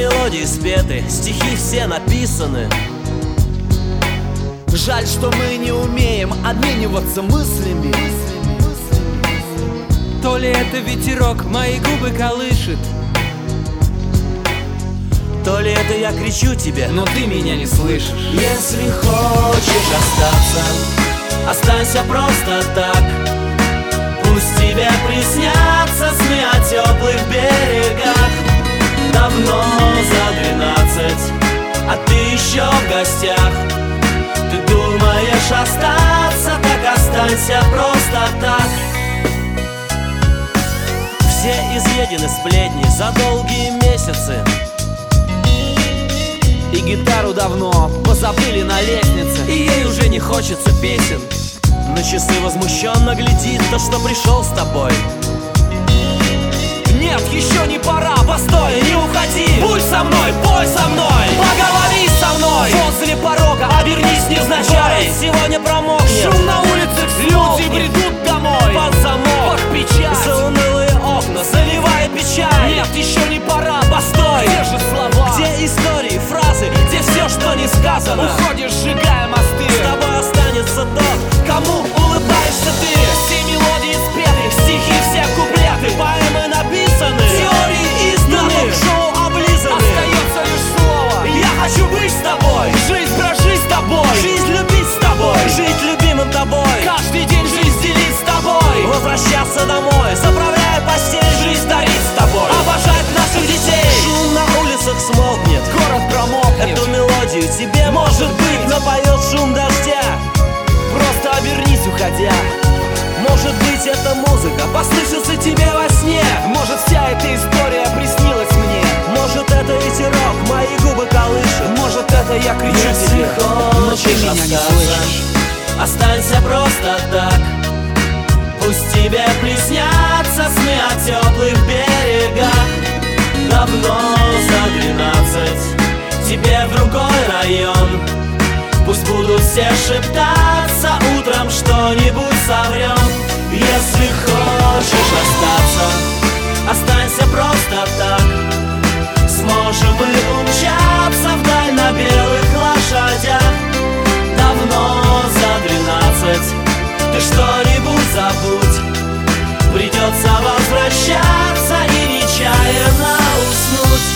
мелодии спеты, стихи все написаны. Жаль, что мы не умеем обмениваться мыслями. То ли это ветерок мои губы колышет, то ли это я кричу тебе, но ты меня не слышишь. Если хочешь остаться, останься просто так. Пусть тебе приснятся сны о теплых берегах. Давно за 12, а ты еще в гостях. Ты думаешь остаться, так останься просто так. Все изъедены сплетни за долгие месяцы, И гитару давно позабыли на лестнице, и ей уже не хочется песен. На часы возмущенно глядит то, что пришел с тобой. Нет, еще не пора, постой, Не уходи, будь со мной, пой со мной, поговори со мной. возле порога, обернись невзначай. Сегодня промокнет, Шум на улицах, люди бредут домой, под замок, под печать, за унылые окна, заливая печаль. нет, еще не пора, постой, где же слова, Где истории, фразы, где все, что не сказано. уходишь, сжигая мосты, С тобой останется тот, кому улыбаешься ты. все мелодии спеты, Стихи все куплеты, поэмы написаны, теории изданы, шоу облизаны. остается лишь слово. Я хочу быть с тобой, Жизнь прожить с тобой, жизнь любить с тобой, жить любимым тобой, каждый день жизнь делить с тобой, возвращаться домой, заправляя постель, жизнь дарить с тобой, обожать наших детей. шум на улицах смолкнет, Город промокнет, эту мелодию тебе может быть напоет шум дождя. просто обернись, уходя. Может быть, эта музыка послышится тебе во сне. Может, вся эта история приснилась мне, Может, это ветерок мои губы колышет. может, это я кричу Если тебе, но ты хочешь меня не остаться, слышишь. останься просто так. Пусть тебе приснятся сны о теплых берегах. Давно за 12, тебе в другой район. Пусть будут все шептаться, утром что-нибудь соврем. Если хочешь остаться, останься просто так. Сможем мы умчаться вдаль на белых лошадях. Давно за 12, ты что-нибудь забудь. Придется возвращаться и нечаянно уснуть.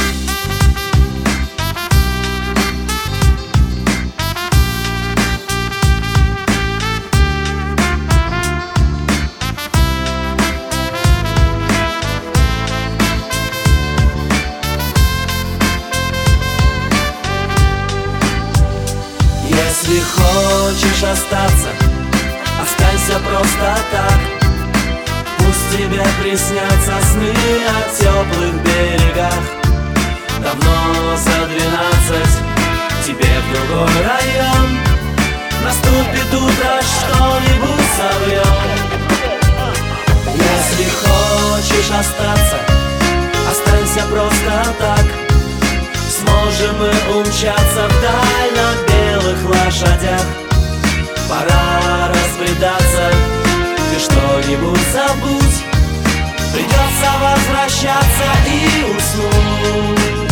Если хочешь остаться, останься просто так. Пусть тебе приснятся сны о теплых берегах. Давно за 12, тебе в другой район. Наступит утро, что-нибудь соврем. Если хочешь остаться, останься просто так. Сможем мы умчаться вдаль на белых лошадях. Пора разбредаться, ты что-нибудь забудь. Придется возвращаться и уснуть.